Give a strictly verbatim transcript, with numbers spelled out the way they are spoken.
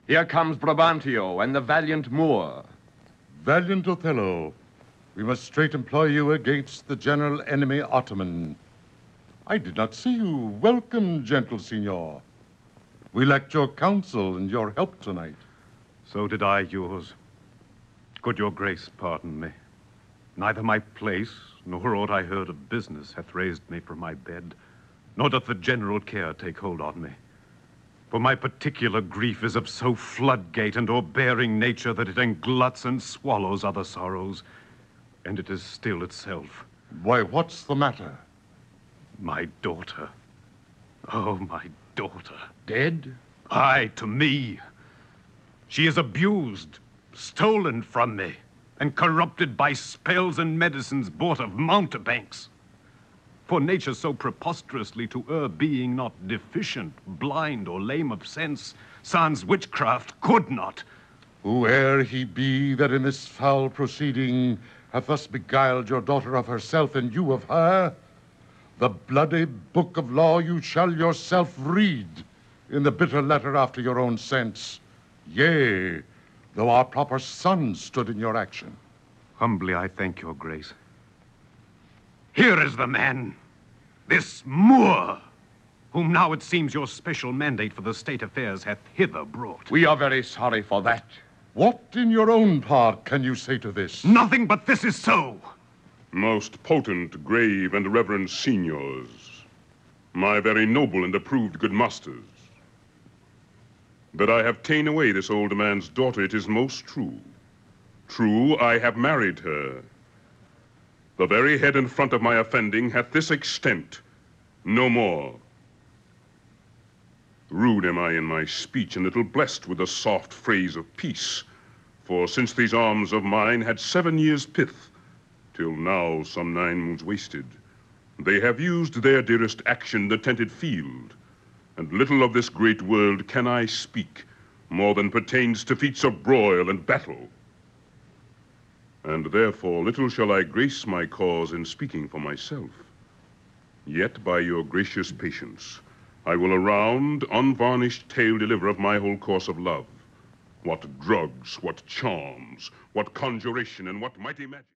Here comes Brabantio and the valiant Moor. Valiant Othello, we must straight employ you against the general enemy Ottoman. I did not see you. Welcome, gentle signor. We lacked your counsel and your help tonight. So did I yours. Could your grace pardon me? Neither my place, nor aught I heard of business, hath raised me from my bed, nor doth the general care take hold on me. For my particular grief is of so floodgate and o'erbearing nature that it engluts and swallows other sorrows, and it is still itself. Why, what's the matter? My daughter. Oh, my daughter. Dead? Aye, to me. She is abused, stolen from me, and corrupted by spells and medicines bought of mountebanks. For nature so preposterously to err, being not deficient, blind, or lame of sense, sans witchcraft could not. Whoe'er he be that in this foul proceeding hath thus beguiled your daughter of herself and you of her, the bloody book of law you shall yourself read in the bitter letter after your own sense. Yea, though our proper son stood in your action. Humbly I thank your grace. Here is the man, this Moor, whom now it seems your special mandate for the state affairs hath hither brought. We are very sorry for that. What in your own part can you say to this? Nothing but this is so. Most potent, grave, and reverend signors, my very noble and approved good masters, that I have ta'en away this old man's daughter, it is most true. True, I have married her. The very head and front of my offending hath this extent, no more. Rude am I in my speech, and little blessed with the soft phrase of peace, for since these arms of mine had seven years' pith, till now some nine moons wasted, they have used their dearest action the tented field, and little of this great world can I speak, more than pertains to feats of broil and battle. And therefore little shall I grace my cause in speaking for myself. Yet by your gracious patience, I will a round, unvarnished tale deliver of my whole course of love. What drugs, what charms, what conjuration, and what mighty magic.